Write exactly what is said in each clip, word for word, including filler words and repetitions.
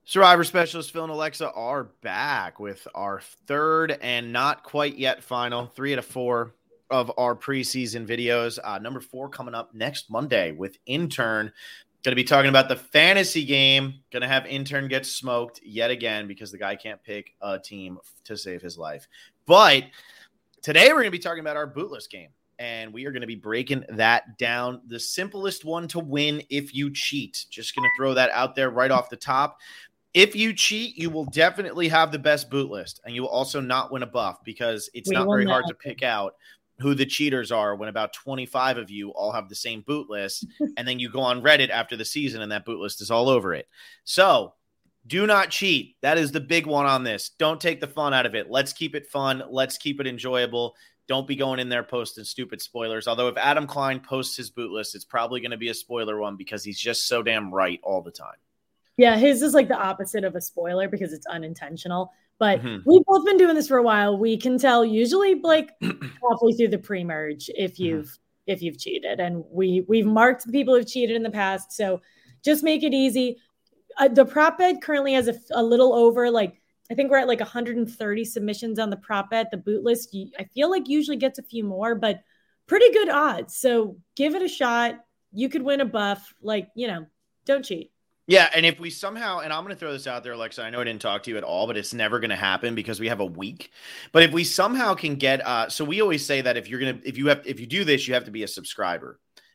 Survivor Specialist Phil and Alexa are back with our third and not quite yet final three out of four of our preseason videos. Uh, number four coming up next Monday with Intern. Going to be talking about the fantasy game. Going to have Intern get smoked yet again because the guy can't pick a team to save his life. But today we're going to be talking about our bootless game. And we are going to be breaking that down. The simplest one to win if you cheat. Just going to throw that out there right off the top. If you cheat, you will definitely have the best boot list, and you will also not win a buff because it's We not will very not. hard to pick out who the cheaters are when about twenty-five of you all have the same boot list, and then you go on Reddit after the season and that boot list is all over it. So do not cheat. That is the big one on this. Don't take the fun out of it. Let's keep it fun. Let's keep it enjoyable. Don't be going in there posting stupid spoilers. Although if Adam Klein posts his boot list, it's probably going to be a spoiler one because he's just so damn right all the time. Yeah, his is like the opposite of a spoiler because it's unintentional. But Mhm. we've both been doing this for a while. We can tell usually like halfway through the pre-merge if you've mm-hmm. if you've cheated. And we we've marked the people who've cheated in the past. So just make it easy. Uh, the prop bet currently has a, a little over like I think we're at like one hundred thirty submissions on the prop bet. The boot list, I feel like usually gets a few more, but pretty good odds. So give it a shot. You could win a buff. Like, you know, don't cheat. Yeah, and if we somehow, and I'm going to throw this out there, Alexa, I know I didn't talk to you at all, but it's never going to happen because we have a week. But if we somehow can get, uh, so we always say that if you're going to, if you have, if you do this, you have to be a subscriber.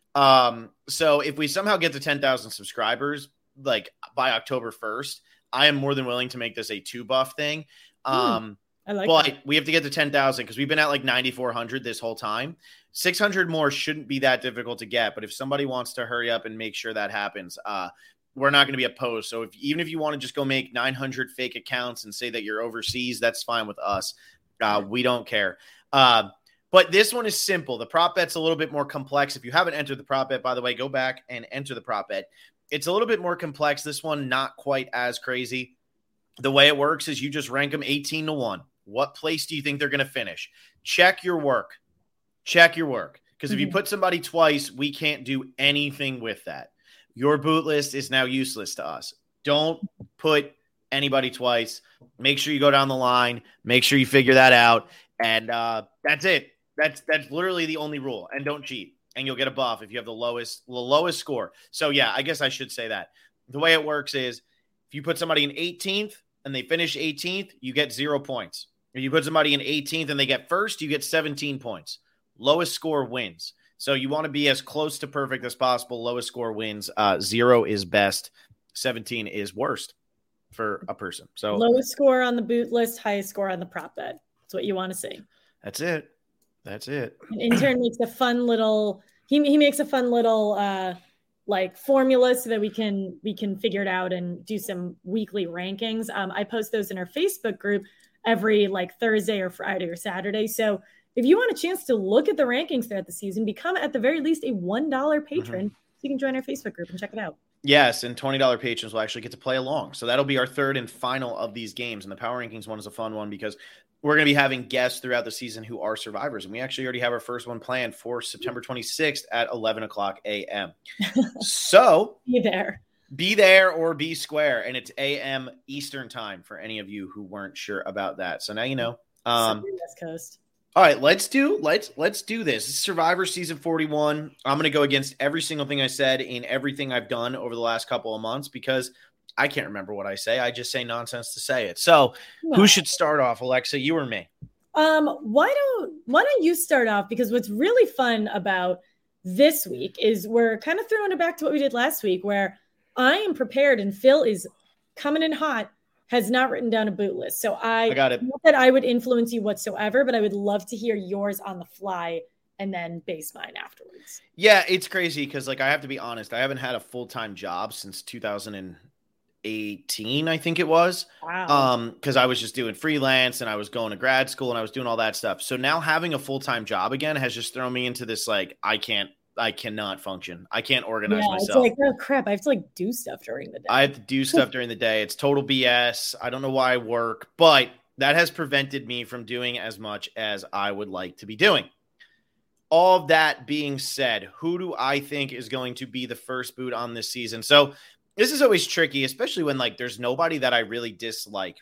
Um, so if we somehow get to ten thousand subscribers, like by October first, I am more than willing to make this a two buff thing. Um, I like but that. we have to get to ten thousand because we've been at like ninety-four hundred this whole time. six hundred more shouldn't be that difficult to get. But if somebody wants to hurry up and make sure that happens, uh, we're not going to be opposed. So if, even if you want to just go make nine hundred fake accounts and say that you're overseas, that's fine with us. Uh, we don't care. Uh, but this one is simple. The prop bet's a little bit more complex. If you haven't entered the prop bet, by the way, go back and enter the prop bet. It's a little bit more complex. This one, not quite as crazy. The way it works is you just rank them eighteen to one. What place do you think they're going to finish? Check your work. Check your work. Because if Mm-hmm. you put somebody twice, we can't do anything with that. Your boot list is now useless to us. Don't put anybody twice. Make sure you go down the line. Make sure you figure that out. And uh, that's it. That's that's literally the only rule. And don't cheat. And you'll get a buff if you have the lowest the lowest score. So, yeah, I guess I should say that. The way it works is if you put somebody in eighteenth and they finish eighteenth, you get zero points. If you put somebody in eighteenth and they get first, you get seventeen points. Lowest score wins. So you want to be as close to perfect as possible. Lowest score wins. Uh, zero is best. seventeen is worst for a person. So lowest score on the boot list, highest score on the prop bet. That's what you want to see. That's it. That's it. An intern makes a fun little. He he makes a fun little uh, like formula so that we can we can figure it out and do some weekly rankings. Um, I post those in our Facebook group every like Thursday or Friday or Saturday. So if you want a chance to look at the rankings throughout the season, become at the very least a one dollar patron. Mm-hmm. So you can join our Facebook group and check it out. Yes, and twenty dollars patrons will actually get to play along. So that'll be our third and final of these games. And the Power Rankings one is a fun one because we're going to be having guests throughout the season who are survivors. And we actually already have our first one planned for September twenty-sixth at eleven o'clock a.m. So be there. Be there or be square. And it's a m Eastern time for any of you who weren't sure about that. So now you know. Um, West Coast. All right, let's do let's let's do this. This is Survivor Season forty-one. I'm going to go against every single thing I said in everything I've done over the last couple of months because I can't remember what I say. I just say nonsense to say it. So, no. Who should start off, Alexa? You or me? Um, why don't why don't you start off? Because what's really fun about this week is we're kind of throwing it back to what we did last week, where I am prepared and Phil is coming in hot. Has not written down a boot list. So I, I got it. Not that I would influence you whatsoever, but I would love to hear yours on the fly and then base mine afterwards. Yeah, it's crazy because, like, I have to be honest. I haven't had a full-time job since two thousand eighteen, I think it was. Wow. Um, because I was just doing freelance and I was going to grad school and I was doing all that stuff. So now having a full-time job again has just thrown me into this, like, I can't, I cannot function. I can't organize yeah, myself. It's like, oh crap, I have to like do stuff during the day. I have to do stuff during the day. It's total B S. I don't know why I work, but that has prevented me from doing as much as I would like to be doing. All of that being said, who do I think is going to be the first boot on this season? So this is always tricky, especially when like there's nobody that I really dislike.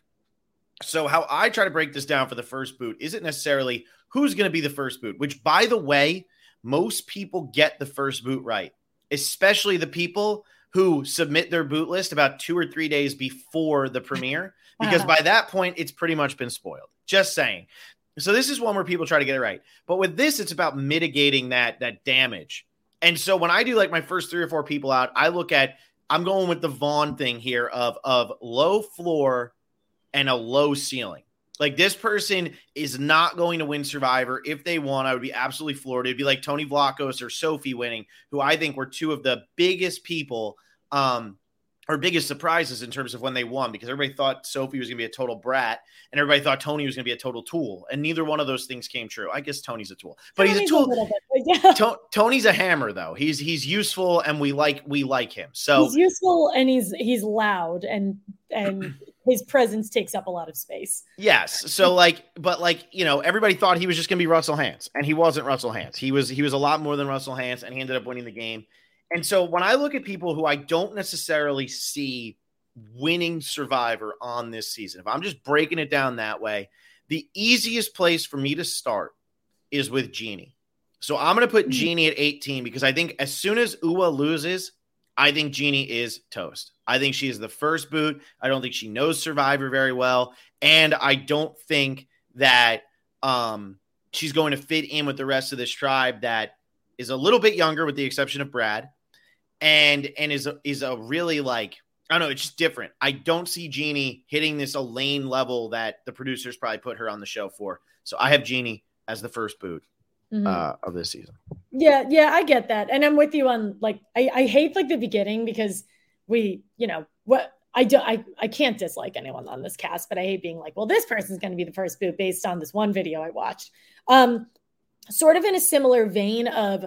So how I try to break this down for the first boot isn't necessarily who's going to be the first boot, which, by the way, most people get the first boot right, especially the people who submit their boot list about two or three days before the premiere, because by that point, it's pretty much been spoiled. Just saying. So this is one where people try to get it right. But with this, it's about mitigating that, that damage. And so when I do like my first three or four people out, I look at, I'm going with the Vaughn thing here of, of low floor and a low ceiling. Like, this person is not going to win Survivor. If they won, I would be absolutely floored. It'd be like Tony Vlachos or Sophie winning, who I think were two of the biggest people um, or biggest surprises in terms of when they won, because everybody thought Sophie was going to be a total brat and everybody thought Tony was going to be a total tool. And neither one of those things came true. I guess Tony's a tool, but Tony's he's a tool. A bit, yeah. to- Tony's a hammer though. He's, he's useful and we like, we like him. So he's useful and he's, he's loud and, and his presence takes up a lot of space. Yes. So like, but like, you know, everybody thought he was just going to be Russell Hantz, and he wasn't Russell Hantz. He was, he was a lot more than Russell Hantz, and he ended up winning the game. And so when I look at people who I don't necessarily see winning Survivor on this season, if I'm just breaking it down that way, the easiest place for me to start is with Jeannie. So I'm going to put Jeannie at eighteen, because I think as soon as Ua loses, I think Jeannie is toast. I think she is the first boot. I don't think she knows Survivor very well. And I don't think that um, she's going to fit in with the rest of this tribe that is a little bit younger, with the exception of Brad, and and is a, is a really like, I don't know, it's just different. I don't see Jeannie hitting this Elaine level that the producers probably put her on the show for. So I have Jeannie as the first boot mm-hmm. uh, of this season. Yeah, yeah, I get that. And I'm with you on, like, I, I hate like the beginning, because we, you know, what I do, I, I can't dislike anyone on this cast, but I hate being like, well, this person's going to be the first boot based on this one video I watched. Um, sort of in a similar vein of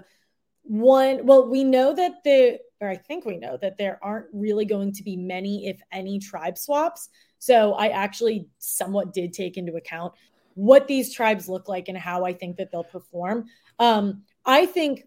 one, well, we know that the, or I think we know that there aren't really going to be many, if any, tribe swaps. So I actually somewhat did take into account what these tribes look like and how I think that they'll perform. Um, I think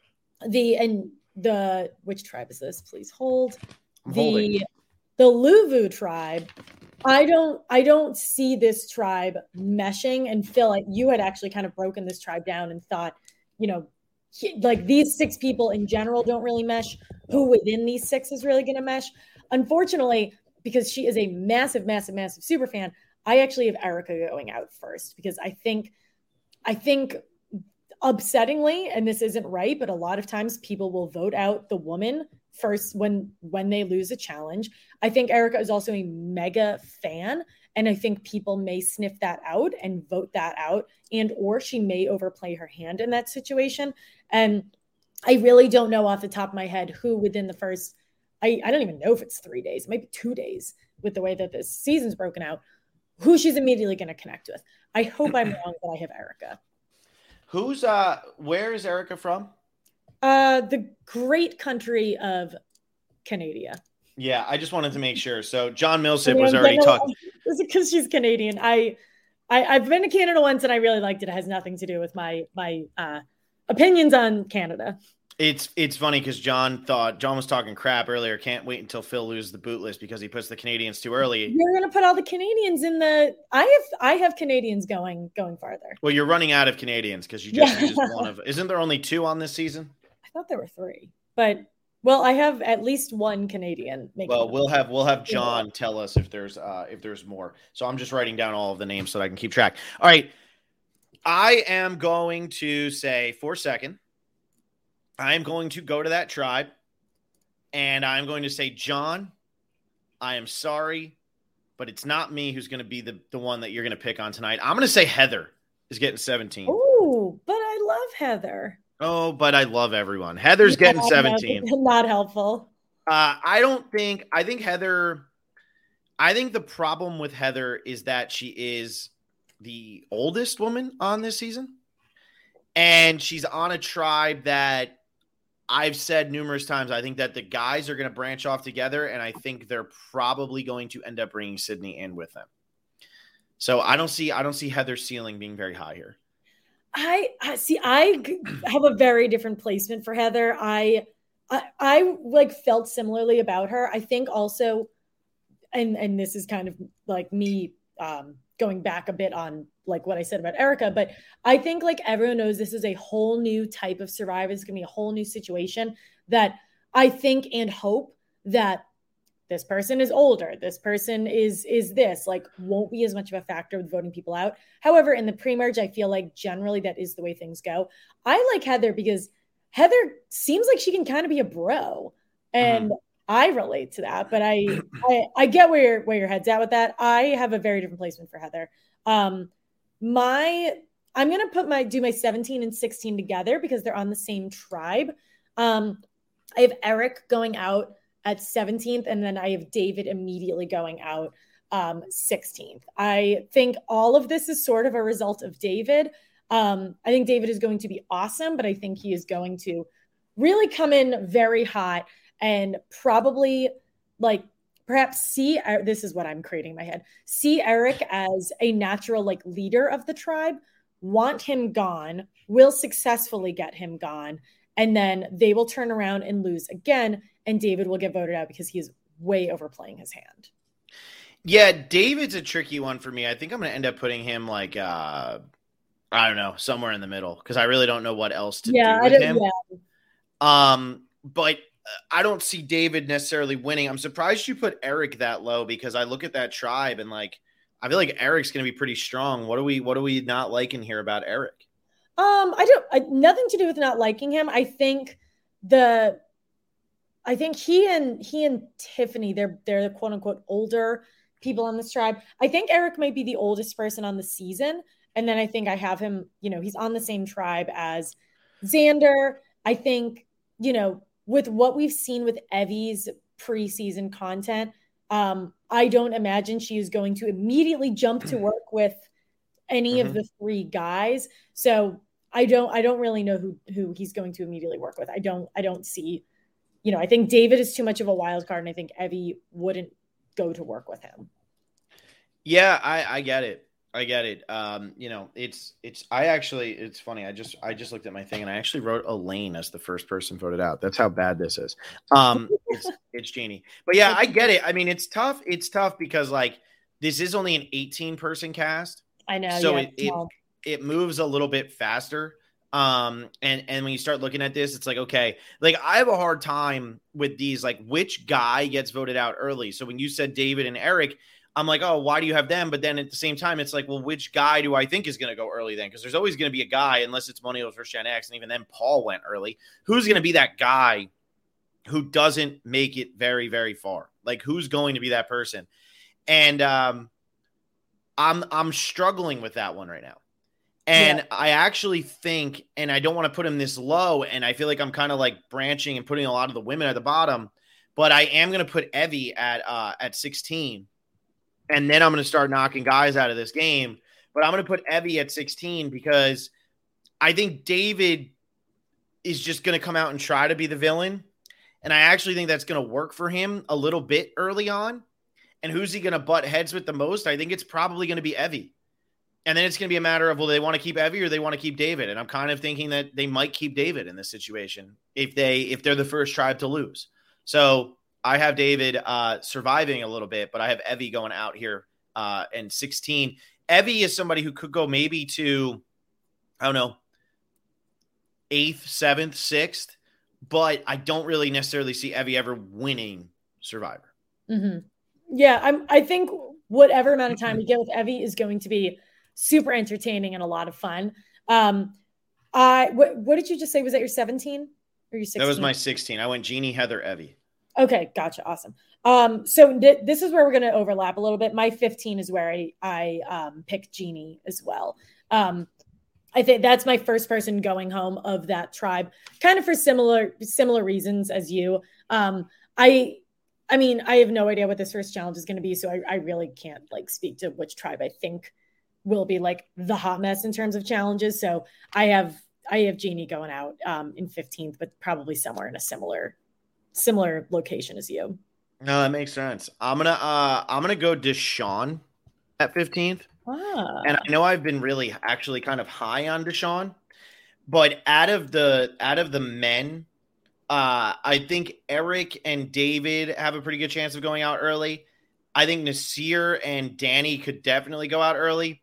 the, and the, which tribe is this? Please hold. The, the Luvu tribe. I don't, I don't see this tribe meshing. And Phil, like, you had actually kind of broken this tribe down and thought, you know, he, like these six people in general don't really mesh. Who within these six is really going to mesh? Unfortunately, because she is a massive, massive, massive super fan, I actually have Erica going out first, because I think, I think upsettingly, and this isn't right, but a lot of times people will vote out the woman first when when they lose a challenge. I think Erica is also a mega fan, and I think people may sniff that out and vote that out, and or she may overplay her hand in that situation. And I really don't know off the top of my head who within the first, I, I don't even know if it's three days, it might be two days with the way that this season's broken out, who she's immediately going to connect with. I hope I'm wrong, but I have Erica. Who's uh where is Erica from? Uh the great country of Canada. Yeah, I just wanted to make sure. So John Millsip was already talking. Is it because she's Canadian? I, I I've been to Canada once and I really liked it. It has nothing to do with my my uh opinions on Canada. It's it's funny because John thought John was talking crap earlier. Can't wait until Phil loses the boot list because he puts the Canadians too early. You're gonna put all the Canadians in the. I have I have Canadians going going farther. Well, you're running out of Canadians because you just yeah. used one of. Isn't there only two on this season? I thought there were three, but well, I have at least one Canadian. Well, we'll have we'll have John tell us if there's uh, if there's more. So I'm just writing down all of the names so that I can keep track. All right, I am going to say for a second. I'm going to go to that tribe, and I'm going to say, John, I am sorry, but it's not me who's going to be the, the one that you're going to pick on tonight. I'm going to say Heather is getting seventeen. Oh, but I love Heather. Oh, but I love everyone. Heather's yeah, getting seventeen. Not helpful. Uh, I don't think – I think Heather – I think the problem with Heather is that she is the oldest woman on this season, and she's on a tribe that – I've said numerous times, I think that the guys are going to branch off together, and I think they're probably going to end up bringing Sydney in with them. So I don't see, I don't see Heather's ceiling being very high here. I, I see. I have a very different placement for Heather. I, I, I like felt similarly about her. I think also, and and this is kind of like me um, going back a bit on like what I said about Erica, but I think like everyone knows this is a whole new type of survivor. It's going to be a whole new situation that I think and hope that this person is older, this person is is this, like won't be as much of a factor with voting people out. However, in the pre-merge, I feel like generally that is the way things go. I like Heather because Heather seems like she can kind of be a bro, and mm-hmm. I relate to that. But I, I I get where your where your head's at with that. I have a very different placement for Heather. Um, my I'm gonna put my do my seventeen and sixteen together because they're on the same tribe. Um, I have Eric going out at seventeenth, and then I have David immediately going out um, sixteenth. I think all of this is sort of a result of David. Um, I think David is going to be awesome, but I think he is going to really come in very hot and probably like perhaps see, uh, this is what I'm creating in my head, see Eric as a natural like leader of the tribe, want him gone, will successfully get him gone, and then they will turn around and lose again, and David will get voted out because he is way overplaying his hand. Yeah, David's a tricky one for me. I think I'm going to end up putting him like, uh, I don't know, somewhere in the middle because I really don't know what else to yeah, do with I don't, him. Yeah. Um, but I don't see David necessarily winning. I'm surprised you put Eric that low because I look at that tribe and like I feel like Eric's going to be pretty strong. What do we what do we not like in here about Eric? Um, I don't I, nothing to do with not liking him. I think the I think he and he and Tiffany, they're they're the quote unquote older people on this tribe. I think Eric might be the oldest person on the season. And then I think I have him, you know, he's on the same tribe as Xander. I think, you know, with what we've seen with Evie's preseason content, um, I don't imagine she is going to immediately jump to work with any mm-hmm. of the three guys. So I don't I don't really know who who he's going to immediately work with. I don't I don't see, you know, I think David is too much of a wild card, and I think Evie wouldn't go to work with him. Yeah, I, I get it. I get it. Um, you know, it's it's. I actually, it's funny. I just I just looked at my thing and I actually wrote Elaine as the first person voted out. That's how bad this is. Um, it's it's Jeannie. But yeah, I get it. I mean, it's tough. It's tough because like this is only an eighteen person cast. I know. So yeah, it, it it moves a little bit faster. Um, and and when you start looking at this, it's like okay, like I have a hard time with these. Like, which guy gets voted out early? So when you said David and Eric, I'm like, oh, why do you have them? But then at the same time, it's like, well, which guy do I think is going to go early then? Because there's always going to be a guy, unless it's Money versus Gen X, and even then Paul went early. Who's going to be that guy who doesn't make it very, very far? Like, who's going to be that person? And um, I'm I'm struggling with that one right now. And yeah. I actually think, and I don't want to put him this low, and I feel like I'm kind of like branching and putting a lot of the women at the bottom, but I am going to put Evie at uh, at sixteen. And then I'm going to start knocking guys out of this game. But I'm going to put Evie at sixteen because I think David is just going to come out and try to be the villain. And I actually think that's going to work for him a little bit early on. And who's he going to butt heads with the most? I think it's probably going to be Evie. And then it's going to be a matter of, well, they want to keep Evie or they want to keep David. And I'm kind of thinking that they might keep David in this situation if they if they're the first tribe to lose. So I have David uh, surviving a little bit, but I have Evie going out here uh, in sixteen. Evie is somebody who could go maybe to, I don't know, eighth, seventh, sixth, but I don't really necessarily see Evie ever winning Survivor. Mm-hmm. Yeah, I'm, I think whatever amount of time we get with Evie is going to be super entertaining and a lot of fun. Um, I what, what did you just say? Was that your seventeen or your sixteen? That was my sixteen. I went Jeannie, Heather, Evie. Okay, gotcha. Awesome. Um, so th- this is where we're going to overlap a little bit. My fifteen is where I, I um, picked Jeannie as well. Um, I think that's my first person going home of that tribe, kind of for similar similar reasons as you. Um, I I mean, I have no idea what this first challenge is going to be, so I, I really can't like speak to which tribe I think will be like the hot mess in terms of challenges. So I have I have Jeannie going out um, in fifteenth, but probably somewhere in a similar similar location as you. No, that makes sense. I'm gonna uh I'm gonna go Deshawn at fifteenth. Ah. And I know I've been really actually kind of high on Deshawn, but out of the out of the men, Uh, I think Eric and David have a pretty good chance of going out early. I think Nasir and Danny could definitely go out early.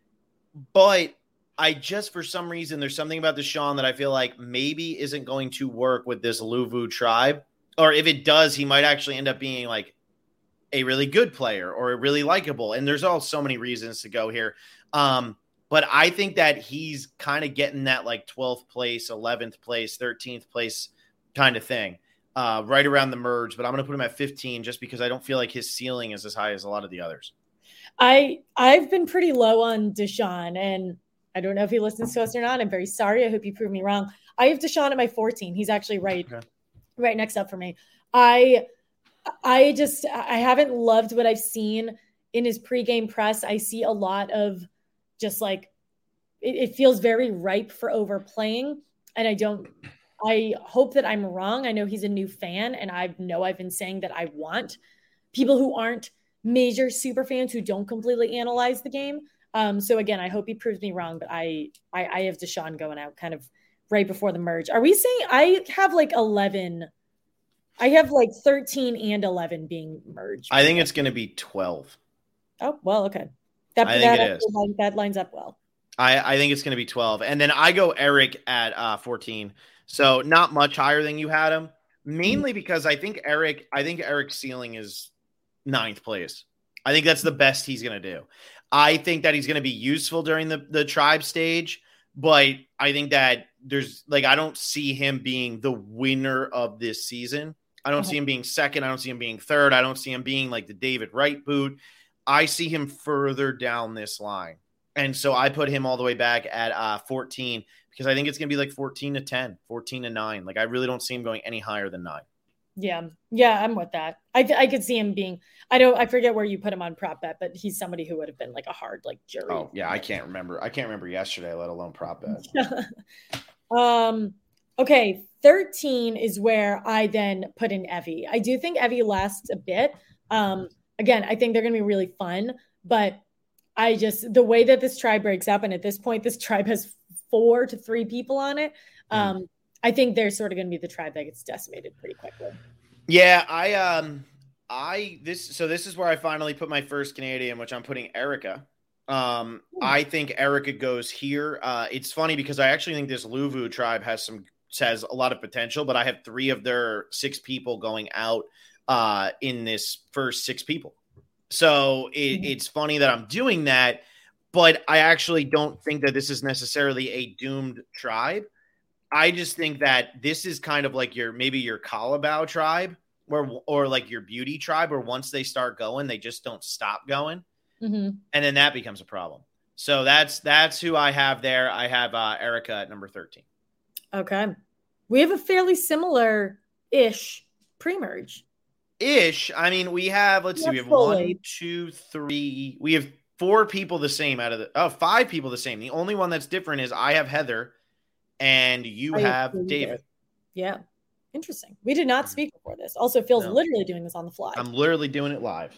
But I just, for some reason, there's something about Deshaun that I feel like maybe isn't going to work with this Luvu tribe. Or if it does, he might actually end up being like a really good player or a really likable. And there's all so many reasons to go here. Um, but I think that he's kind of getting that like twelfth place, eleventh place, thirteenth place kind of thing uh, right around the merge. But I'm going to put him at fifteen just because I don't feel like his ceiling is as high as a lot of the others. I, I've been pretty low on Deshaun, and I don't know if he listens to us or not. I'm very sorry. I hope you prove me wrong. I have Deshaun at my fourteen. He's actually right, okay. right next up for me. I I just I haven't loved what I've seen in his pregame press. I see a lot of just like it, it feels very ripe for overplaying, and I don't. I hope that I'm wrong. I know he's a new fan, and I know I've been saying that I want people who aren't major super fans who don't completely analyze the game. Um, so again, I hope he proves me wrong, but I, I I have Deshaun going out kind of right before the merge. Are we saying I have like eleven? I have like thirteen and eleven being merged. I think it's going to be twelve. Oh, well, okay. That, I think that, it is. Line, that lines up well. I, I think it's going to be twelve. And then I go Eric at uh, fourteen. So not much higher than you had him, mainly because I think Eric, I think Eric's ceiling is ninth place. I think that's the best he's going to do. I think that he's going to be useful during the, the tribe stage, but I think that there's like, I don't see him being the winner of this season. I don't uh-huh. see him being second. I don't see him being third. I don't see him being like the David Wright boot. I see him further down this line. And so I put him all the way back at uh, fourteen because I think it's going to be like fourteen to ten, fourteen to nine. Like I really don't see him going any higher than nine. Yeah. Yeah. I'm with that. I I could see him being, I don't, I forget where you put him on prop bet, but he's somebody who would have been like a hard, like jury. Oh yeah. I can't remember. I can't remember yesterday, let alone prop bet. um, okay. thirteen is where I then put in Evie. I do think Evie lasts a bit. Um, again, I think they're going to be really fun, but I just, the way that this tribe breaks up, and at this point, this tribe has four to three people on it. Um, mm. I think they're sort of going to be the tribe that gets decimated pretty quickly. Yeah, I, um, I, this, so this is where I finally put my first Canadian, which I'm putting Erica. Um, mm. I think Erica goes here. Uh, it's funny because I actually think this Luvu tribe has some, has a lot of potential, but I have three of their six people going out uh, in this first six people. So it, mm-hmm. it's funny that I'm doing that, but I actually don't think that this is necessarily a doomed tribe. I just think that this is kind of like your, maybe your Calabao tribe or, or like your beauty tribe, where once they start going, they just don't stop going. Mm-hmm. And then that becomes a problem. So that's, that's who I have there. I have uh, Erica at number thirteen. Okay. We have a fairly similar ish pre-merge. Ish. I mean, we have, let's Not see, we have fully. one, two, three. We have four people the same out of the, oh, five people the same. The only one that's different is I have Heather and you I have David. It. Yeah. Interesting. We did not speak before this. Also, Phil's no. literally doing this on the fly. I'm literally doing it live.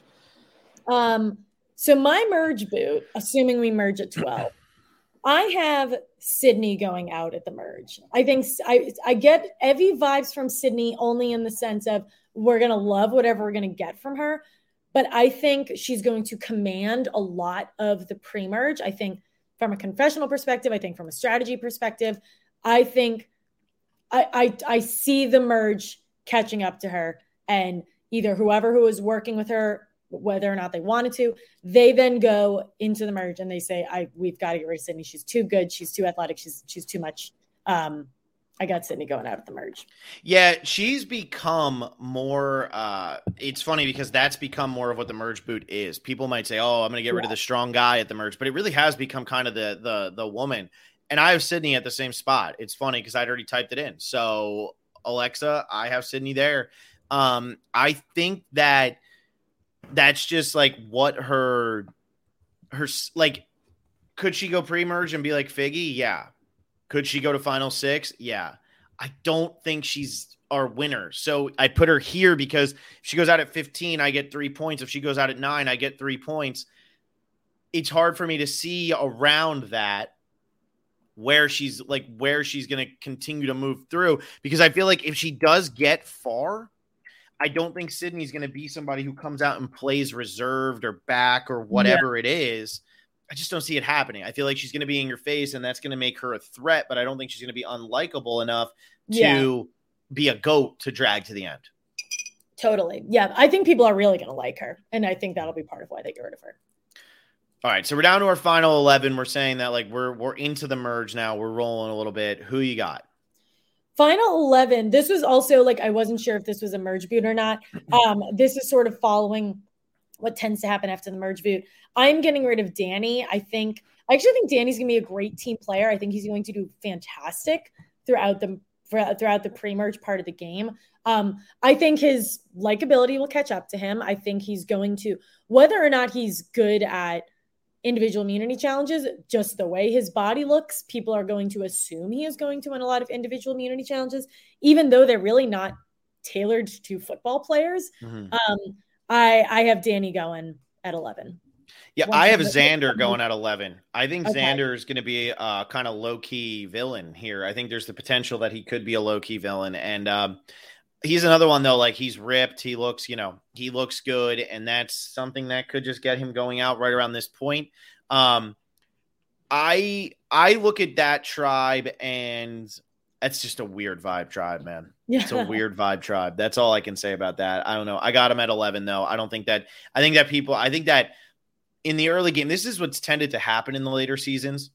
Um. So my merge boot, assuming we merge at twelve, I have Sydney going out at the merge. I think I, I get Evie vibes from Sydney only in the sense of we're going to love whatever we're going to get from her. But I think she's going to command a lot of the pre-merge. I think from a confessional perspective, I think from a strategy perspective, I think I, I, I see the merge catching up to her, and either whoever who is working with her, whether or not they wanted to, they then go into the merge and they say, I, we've got to get rid of Sydney. She's too good. She's too athletic. She's, she's too much. Um, I got Sydney going out at the merge. Yeah, she's become more uh, – it's funny because that's become more of what the merge boot is. People might say, oh, I'm going to get yeah. rid of the strong guy at the merge. But it really has become kind of the the the woman. And I have Sydney at the same spot. It's funny because I'd already typed it in. So, Alexa, I have Sydney there. Um, I think that that's just like what her – her like, could she go pre-merge and be like Figgy? Yeah. Could she go to final six? Yeah. I don't think she's our winner. So I put her here because if she goes out at fifteen, I get three points. If she goes out at nine, I get three points. It's hard for me to see around that. where she's like where she's going to continue to move through, because I feel like if she does get far, I don't think Sydney's going to be somebody who comes out and plays reserved or back or whatever yeah. it is. I just don't see it happening. I feel like she's going to be in your face, and that's going to make her a threat, but I don't think she's going to be unlikable enough to yeah. be a goat to drag to the end. Totally. Yeah. I think people are really going to like her, and I think that'll be part of why they get rid of her. All right, so we're down to our final eleven. We're saying that like we're we're into the merge now. We're rolling a little bit. Who you got? Final eleven. This was also like I wasn't sure if this was a merge boot or not. Um, this is sort of following what tends to happen after the merge boot. I'm getting rid of Danny. I think I actually think Danny's going to be a great team player. I think he's going to do fantastic throughout the throughout the pre-merge part of the game. Um, I think his likability will catch up to him. I think he's going to, whether or not he's good at individual immunity challenges, just the way his body looks, people are going to assume he is going to win a lot of individual immunity challenges, even though they're really not tailored to football players. Mm-hmm. Um, I, I have Danny going at eleven. Yeah, One I have Xander going at eleven. I think okay. Xander is going to be a kind of low-key villain here. I think there's the potential that he could be a low-key villain. And um, he's another one, though. Like, he's ripped. He looks, you know, he looks good. And that's something that could just get him going out right around this point. Um, I I look at that tribe, and that's just a weird vibe tribe, man. Yeah. It's a weird vibe tribe. That's all I can say about that. I don't know. I got him at eleven, though. I don't think that – I think that people – I think that – in the early game, this is what's tended to happen in the later seasons.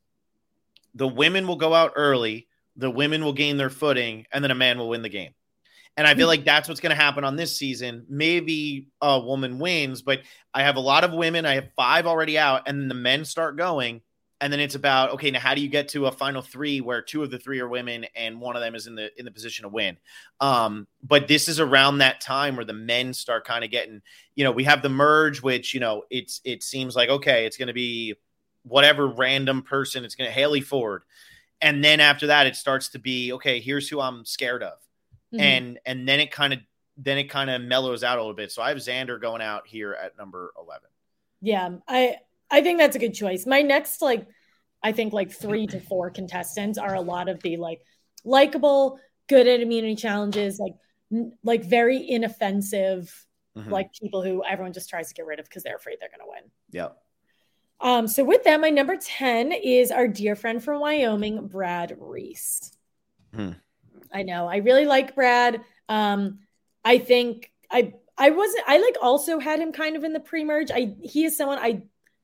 The women will go out early, the women will gain their footing, and then a man will win the game. And I feel like that's what's going to happen on this season. Maybe a woman wins, but I have a lot of women. I have five already out, and then the men start going. And then it's about, okay, now how do you get to a final three where two of the three are women and one of them is in the in the position to win? Um, but this is around that time where the men start kind of getting, you know, we have the merge, which, you know, it's it seems like, okay, it's going to be whatever random person. It's going to Haley Ford. And then after that, it starts to be, okay, here's who I'm scared of. Mm-hmm. And and then it kind of then it kind of mellows out a little bit. So I have Xander going out here at number eleven. Yeah, I I think that's a good choice. My next, like, I think like three to four contestants are a lot of the like likable, good at immunity challenges, like n- like very inoffensive, mm-hmm. like people who everyone just tries to get rid of because they're afraid they're going to win. Yeah. Um. So with that, my number ten is our dear friend from Wyoming, Brad Reese. Hmm. I know. I really like Brad. Um. I think I I wasn't. I like also had him kind of in the pre-merge. I he is someone I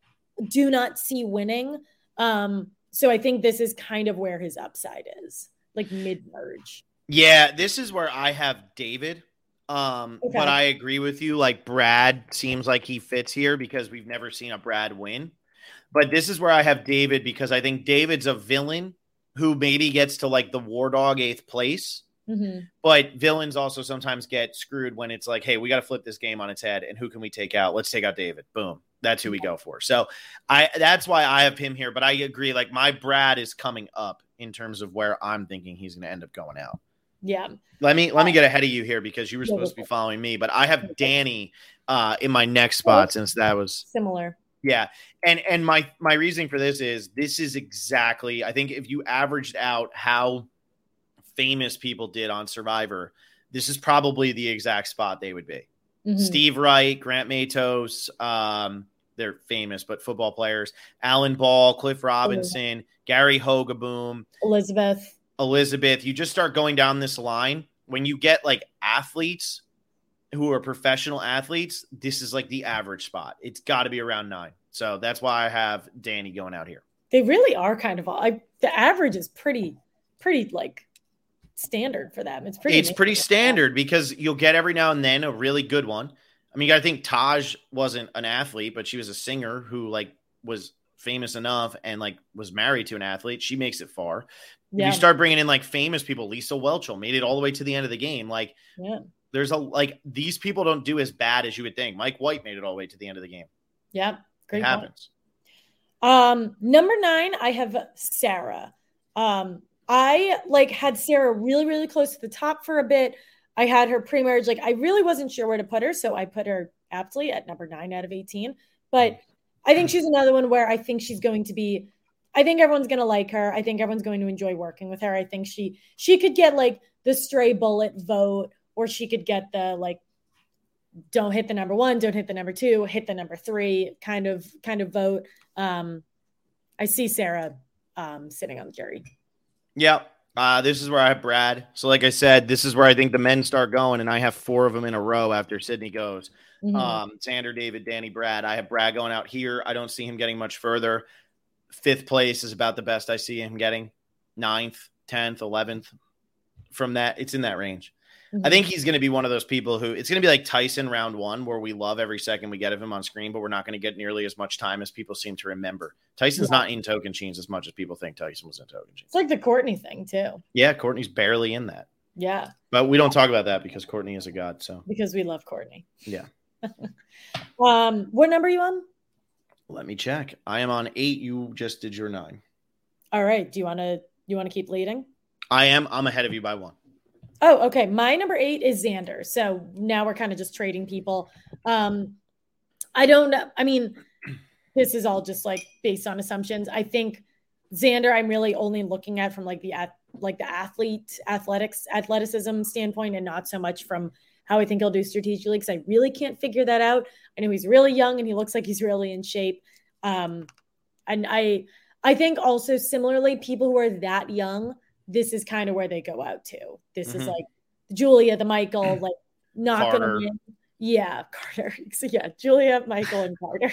do not see winning. Um, so I think this is kind of where his upside is, like mid-merge. Yeah, this is where I have David. Um, okay. But I agree with you. Like, Brad seems like he fits here because we've never seen a Brad win. But this is where I have David because I think David's a villain who maybe gets to like the War Dog eighth place. Mm-hmm. But villains also sometimes get screwed when it's like, hey, we got to flip this game on its head. And who can we take out? Let's take out David. Boom. That's who we go for. So I that's why I have him here. But I agree. Like, my Brad is coming up in terms of where I'm thinking he's going to end up going out. Yeah. Let me let me get ahead of you here because you were supposed to be following me. But I have Danny uh, in my next spot since that was similar. Yeah. And and my my reasoning for this is this is exactly, I think if you averaged out how famous people did on Survivor, this is probably the exact spot they would be. Mm-hmm. Steve Wright, Grant Matos, um, they're famous, but football players. Alan Ball, Cliff Robinson, mm-hmm. Gary Hogaboom, Elizabeth. Elizabeth. You just start going down this line. When you get like athletes who are professional athletes, this is like the average spot. It's got to be around nine. So that's why I have Danny going out here. They really are kind of I, the average is pretty, pretty like standard for them. It's pretty. It's pretty standard because you'll get every now and then a really good one. I mean, you got to think Taj wasn't an athlete, but she was a singer who like was famous enough and like was married to an athlete. She makes it far. Yeah. You start bringing in like famous people. Lisa Welchel made it all the way to the end of the game. Like, yeah. There's a like these people don't do as bad as you would think. Mike White made it all the way to the end of the game. Yeah, great. It happens. Um, number nine, I have Sarah. Um, I like had Sarah really, really close to the top for a bit. I had her pre-merge. Like, I really wasn't sure where to put her, so I put her aptly at number nine out of eighteen. But I think she's another one where I think she's going to be I think everyone's going to like her. I think everyone's going to enjoy working with her. I think she she could get like the stray bullet vote, or she could get the like don't hit the number one, don't hit the number two, hit the number three kind of kind of vote. Um, I see Sarah um, sitting on the jury. Yeah. Uh, this is where I have Brad. So like I said, this is where I think the men start going, and I have four of them in a row after Sydney goes. Mm-hmm. Um, Xander, David, Danny, Brad. I have Brad going out here. I don't see him getting much further. Fifth place is about the best I see him getting. Ninth, tenth, eleventh. From that, it's in that range. Mm-hmm. I think he's going to be one of those people who it's going to be like Tyson round one, where we love every second we get of him on screen, but we're not going to get nearly as much time as people seem to remember. Tyson's yeah. not in Tocantins as much as people think Tyson was in Tocantins. It's like the Courtney thing too. Yeah, Courtney's barely in that. Yeah. But we don't talk about that because Courtney is a god. So because we love Courtney. Yeah. um, what number are you on? Let me check. I am on eight. You just did your nine. All right. Do you want to you want to keep leading? I am. I'm ahead of you by one. Oh, okay. My number eight is Xander. So now we're kind of just trading people. Um, I don't know. I mean, this is all just like based on assumptions. I think Xander, I'm really only looking at from like the like the athlete athletics athleticism standpoint, and not so much from how I think he'll do strategically, because I really can't figure that out. I know he's really young and he looks like he's really in shape. Um, and I I think also similarly, people who are that young, this is kind of where they go out to. This mm-hmm. is like Julia, the Michael, like not going to win. Yeah, Carter. So yeah, Julia, Michael, and Carter.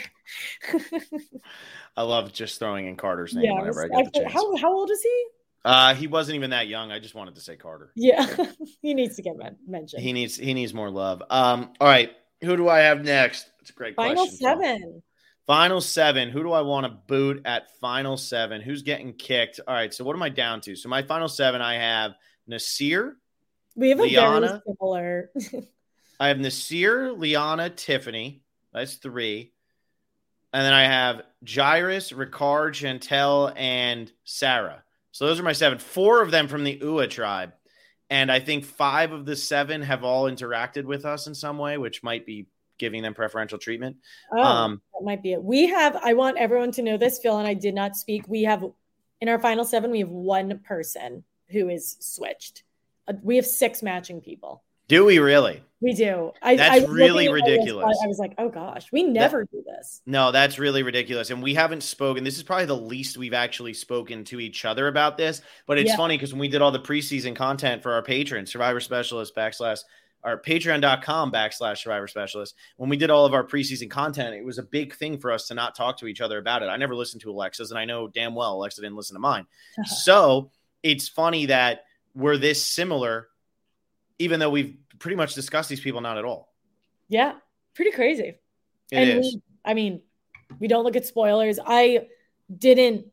I love just throwing in Carter's name yeah, whenever I get I, the chance. How, how old is he? Uh, he wasn't even that young. I just wanted to say Carter. Yeah, he needs to get mentioned. He needs he needs more love. Um, all right, who do I have next? It's a great Final question. Final seven. Final seven. Who do I want to boot at final seven? Who's getting kicked? All right, so what am I down to? So my final seven, I have Naseer. We have a Liana, very similar. I have Naseer, Liana, Tiffany. That's three. And then I have Jairus, Ricard, Chantel, and Sarah. So those are my seven. Four of them from the U A tribe. And I think five of the seven have all interacted with us in some way, which might be giving them preferential treatment. Oh, um, that might be it. We have, I want everyone to know this, Phil and I did not speak. We have, in our final seven, we have one person who is switched. Uh, we have six matching people. Do we really? We do. I, that's I really ridiculous. I was like, oh gosh, we never that, do this. No, that's really ridiculous. And we haven't spoken. This is probably the least we've actually spoken to each other about this. But it's yeah. funny because when we did all the preseason content for our patrons, Survivor Specialist backslash our patreon.com backslash Survivor Specialist, when we did all of our preseason content, it was a big thing for us to not talk to each other about it. I never listened to Alexa's, and I know damn well Alexa didn't listen to mine. So it's funny that we're this similar, even though we've pretty much discussed these people not at all. Yeah, pretty crazy. It and is. We, I mean, we don't look at spoilers. I didn't,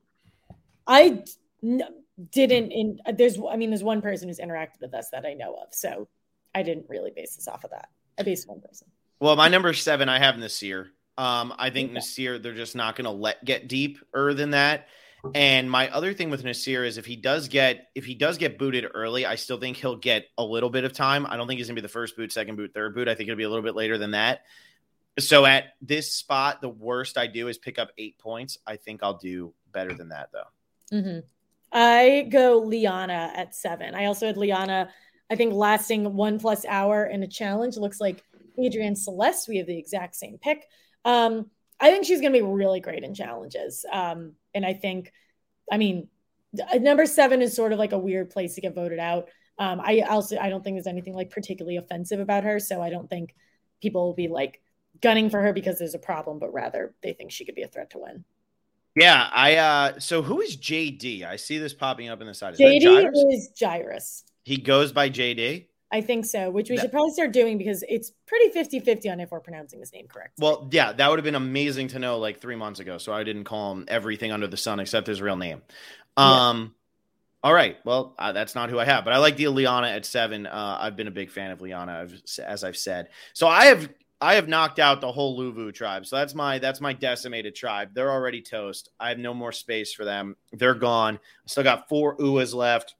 I n- didn't, in, there's, I mean, there's one person who's interacted with us that I know of. So I didn't really base this off of that. I based one person. Well, my number seven, I have Naseer. Um, I think okay. Naseer, they're just not going to let get deeper than that. And my other thing with Naseer is if he does get if he does get booted early, I still think he'll get a little bit of time. I don't think he's gonna be the first boot, second boot, third boot. I think it'll be a little bit later than that. So at this spot, the worst I do is pick up eight points. I think I'll do better than that though. Mm-hmm. I go Liana at seven. I also had Liana, I think, lasting one plus hour in a challenge. Looks like Adrienne Celeste. We have the exact same pick. Um, I think she's going to be really great in challenges. Um, and I think, I mean, number seven is sort of like a weird place to get voted out. Um, I also, I don't think there's anything like particularly offensive about her. So I don't think people will be like gunning for her because there's a problem, but rather they think she could be a threat to win. Yeah. I, uh, so who is J D? I see this popping up in the side. Is J D that Jairus? is Jairus. He goes by J D? I think so, which we that, should probably start doing because it's pretty fifty-fifty on if we're pronouncing his name correct. Well, yeah, that would have been amazing to know like three months ago. So I didn't call him everything under the sun except his real name. Um, yeah. All right. Well, uh, that's not who I have, but I like the Liana at seven. Uh, I've been a big fan of Liana, as I've said. So I have I have knocked out the whole Luvu tribe. So that's my that's my decimated tribe. They're already toast. I have no more space for them. They're gone. I still got four U As left.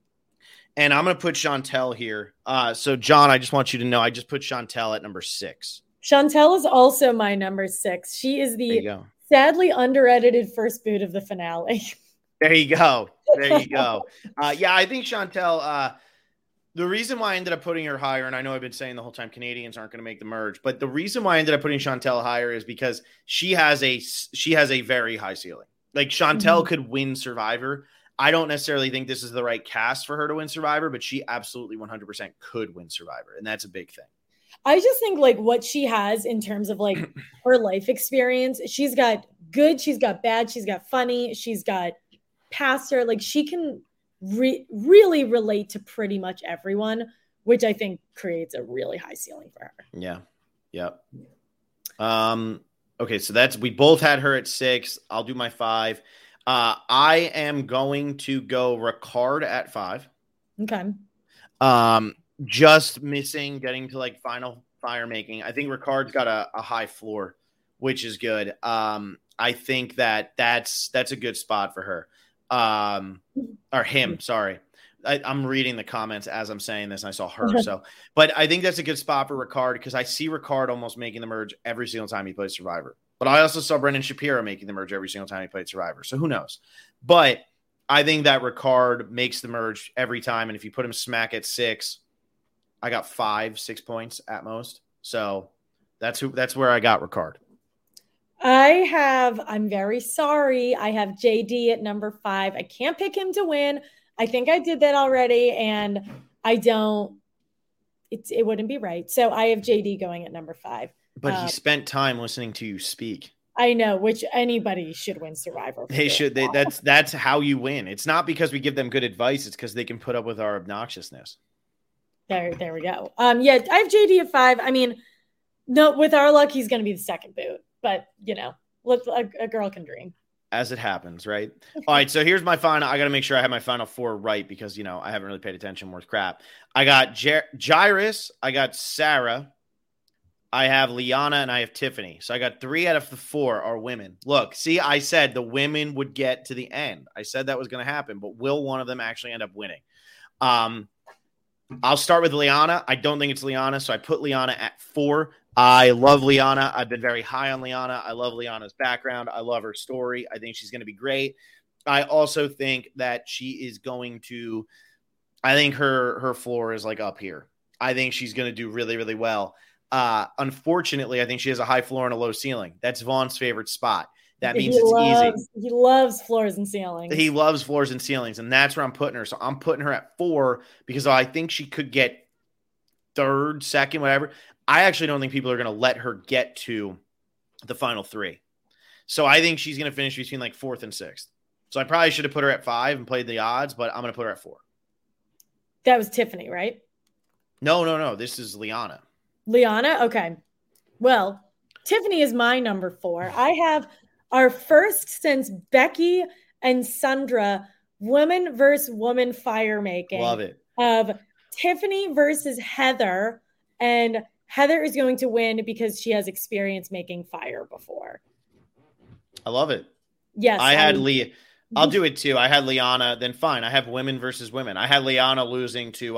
And I'm going to put Chantel here. Uh, so, John, I just want you to know I just put Chantel at number six. Chantel is also my number six. She is the sadly under-edited first boot of the finale. There you go. There you go. Uh, yeah, I think Chantel, uh, the reason why I ended up putting her higher, and I know I've been saying the whole time Canadians aren't going to make the merge, but the reason why I ended up putting Chantel higher is because she has a she has a very high ceiling. Like Chantel mm-hmm. could win Survivor. I don't necessarily think this is the right cast for her to win Survivor, but she absolutely one hundred percent could win Survivor, and that's a big thing. I just think like what she has in terms of like her life experience, she's got good, she's got bad, she's got funny, she's got past her. Like she can re- really relate to pretty much everyone, which I think creates a really high ceiling for her. Yeah. Yep. Um, okay. So that's, we both had her at six. I'll do my five. Uh, I am going to go Ricard at five. Okay. Um, just missing getting to like final fire making. I think Ricard's got a, a high floor, which is good. Um, I think that that's, that's a good spot for her. Um, or him, sorry. I, I'm reading the comments as I'm saying this and I saw her. So, but I think that's a good spot for Ricard because I see Ricard almost making the merge every single time he plays Survivor. But I also saw Brendan Shapiro making the merge every single time he played Survivor. So who knows? But I think that Ricard makes the merge every time. And if you put him smack at six, I got five, six points at most. So that's who, that's where I got Ricard. I have, I'm very sorry. I have J D at number five. I can't pick him to win. I think I did that already. And I don't, it, it wouldn't be right. So I have J D going at number five. But um, he spent time listening to you speak. I know, which anybody should win Survivor. They should. They, that's, that's how you win. It's not because we give them good advice. It's because they can put up with our obnoxiousness. There, there we go. Um, yeah, I have J D at five. I mean, no, with our luck, he's going to be the second boot. But, you know, look, a, a girl can dream. As it happens, right? All right, so here's my final. I got to make sure I have my final four right because, you know, I haven't really paid attention worth crap. I got J- Jairus. I got Sarah. I have Liana, and I have Tiffany. So I got three out of the four are women. Look, see, I said the women would get to the end. I said that was going to happen, but will one of them actually end up winning? Um, I'll start with Liana. I don't think it's Liana, so I put Liana at four. I love Liana. I've been very high on Liana. I love Liana's background. I love her story. I think she's going to be great. I also think that she is going to – I think her her floor is like up here. I think she's going to do really, really well. Uh, unfortunately, I think she has a high floor and a low ceiling. That's Vaughn's favorite spot. That means he it's loves, easy. He loves floors and ceilings. He loves floors and ceilings, and that's where I'm putting her. So I'm putting her at four because I think she could get third, second, whatever. I actually don't think people are going to let her get to the final three. So I think she's going to finish between like fourth and sixth. So I probably should have put her at five and played the odds, but I'm going to put her at four. That was Tiffany, right? No, no, no. This is Liana. Liana? Okay. Well, Tiffany is my number four. I have our first since Becky and Sandra woman versus woman fire making. Love it. Of Tiffany versus Heather. And Heather is going to win because she has experience making fire before. I love it. Yes. I had I, Lee. I'll do it too. I had Liana. Then fine. I have women versus women. I had Liana losing to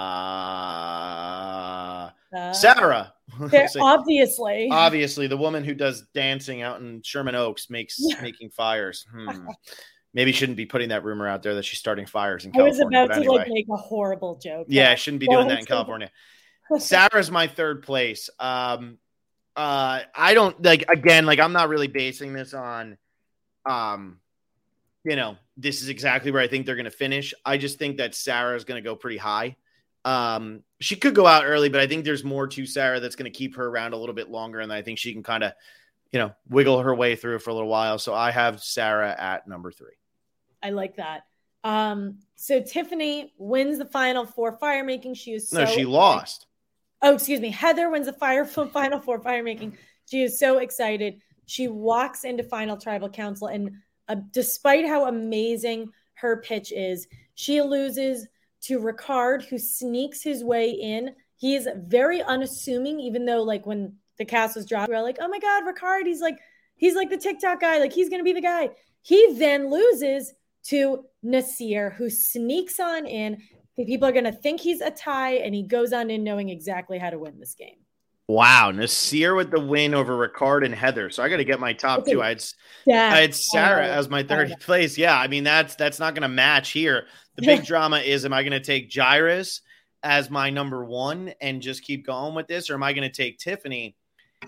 uh, uh, Sarah. obviously. Obviously, the woman who does dancing out in Sherman Oaks makes yeah. making fires. Hmm. Maybe shouldn't be putting that rumor out there that she's starting fires in California. I was about to anyway. like make a horrible joke. Yeah, I shouldn't be doing that in California. Sarah's my third place. Um, uh, I don't like again. Like I'm not really basing this on, um, you know, this is exactly where I think they're going to finish. I just think that Sarah is going to go pretty high. Um, she could go out early, but I think there's more to Sarah that's going to keep her around a little bit longer, and I think she can kind of, you know, wiggle her way through for a little while. So I have Sarah at number three. I like that. Um, so Tiffany wins the final four fire making. She is so no, she lost. Oh, excuse me. Heather wins the fire final four fire making. She is so excited. She walks into final tribal council, and uh, despite how amazing her pitch is, she loses to Ricard, who sneaks his way in. He is very unassuming, even though like when the cast was dropped, we were like, oh my God, Ricard, he's like, he's like the TikTok guy. Like he's going to be the guy. He then loses to Nasir, who sneaks on in. People are going to think he's a tie, and he goes on in knowing exactly how to win this game. Wow, Nasir with the win over Ricard and Heather. So I got to get my top Okay. two. I had, Yeah, I had Sarah uh, as my uh, third place. Yeah, I mean that's that's not going to match here. The big drama is: am I going to take Jairus as my number one and just keep going with this, or am I going to take Tiffany?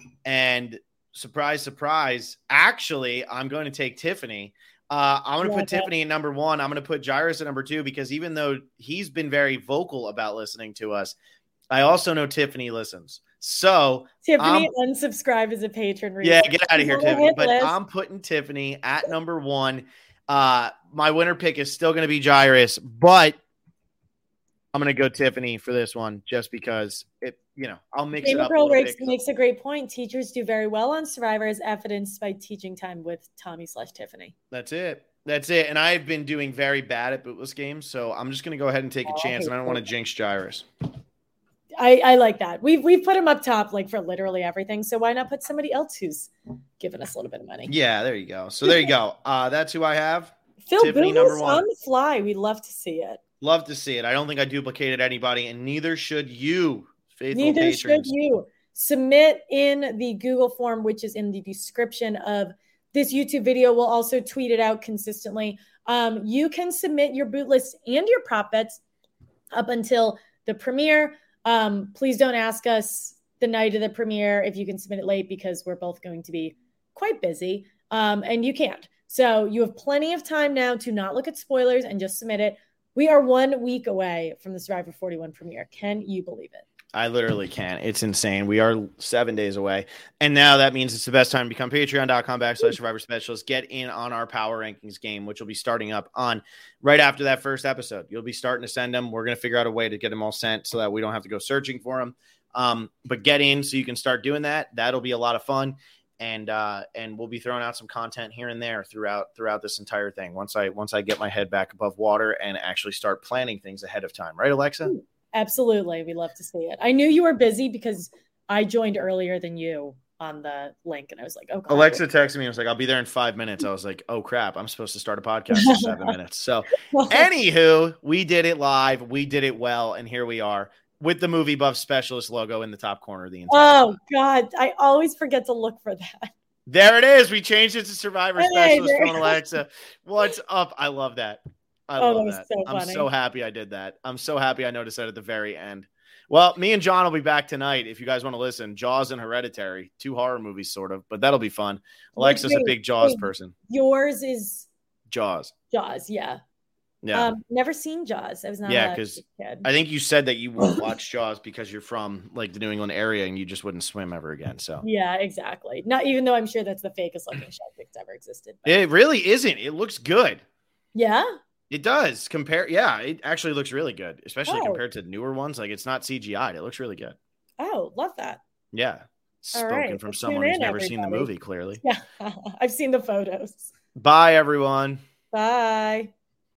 And surprise, surprise, actually, I'm going to take Tiffany. Uh, I'm going to put Yeah. Tiffany at number one. I'm going to put Jairus at number two because even though he's been very vocal about listening to us, I also know Tiffany listens. So Tiffany um, unsubscribed as a patron. yeah, Recently. get out of here, She's on the Tiffany. hit But list. I'm putting Tiffany at number one. Uh, my winner pick is still going to be Jairus, but I'm going to go Tiffany for this one just because it, you know, I'll mix Gamer it up a Girl little Rakes bit. makes a great point. Teachers do very well on Survivor as evidenced by teaching time with Tommy slash Tiffany. That's it. That's it. And I've been doing very bad at bootless games, so I'm just going to go ahead and take a Oh, chance, and I don't cool. want to jinx Jairus. I, I like that. We've we've put him up top like for literally everything. So why not put somebody else who's giving us a little bit of money? Yeah, there you go. So there you go. Uh, that's who I have. Phil Tiffany, number Bootless one. on the fly. We'd love to see it. Love to see it. I don't think I duplicated anybody, and neither should you, faithful Neither patrons. should you. Submit in the Google form, which is in the description of this YouTube video. We'll also tweet it out consistently. Um, you can submit your boot list and your prop bets up until the premiere. Um, please don't ask us the night of the premiere if you can submit it late because we're both going to be quite busy, um, and you can't. So you have plenty of time now to not look at spoilers and just submit it. We are one week away from the Survivor forty-one premiere. Can you believe it? I literally can't. It's insane. We are seven days away. And now that means it's the best time to become patreon.com backslash survivor specialist. Get in on our power rankings game, which will be starting up on right after that first episode. You'll be starting to send them. We're going to figure out a way to get them all sent so that we don't have to go searching for them. Um, but get in so you can start doing that. That'll be a lot of fun. And uh, and we'll be throwing out some content here and there throughout throughout this entire thing. Once I once I get my head back above water and actually start planning things ahead of time. Right, Alexa? Absolutely. We love to see it. I knew you were busy because I joined earlier than you on the link. And I was like, oh, God. Alexa texted me. I was like, I'll be there in five minutes. I was like, oh, crap. I'm supposed to start a podcast in seven minutes. So anywho, we did it live. We did it well. And here we are with the Movie Buff Specialist logo in the top corner of the entire Oh, God. I always forget to look for that. There it is. We changed it to Survivor Hey, Specialist there- from Alexa. What's up? I love that. I Oh, love that that. was so I'm funny. so happy I did that. I'm so happy I noticed that at the very end. Well, me and John will be back tonight if you guys want to listen. Jaws and Hereditary, two horror movies, sort of, but that'll be fun. Alexa's a big Jaws wait. person. Yours is Jaws. Jaws. Yeah. Yeah. Um, never seen Jaws. I was not Yeah, a 'cause kid. I think you said that you won't watch Jaws because you're from like the New England area and you just wouldn't swim ever again. So Yeah, exactly. Not even though I'm sure that's the fakest looking shark that's ever existed. but- it really isn't. It looks good. Yeah. It does compare. Yeah, it actually looks really good, especially Oh. compared to newer ones. Like it's not C G I'd. It looks really good. Oh, love that. Yeah. Spoken right, from let's someone tune who's in, never seen the everybody. movie, clearly. Yeah. I've seen the photos. Bye, everyone. Bye.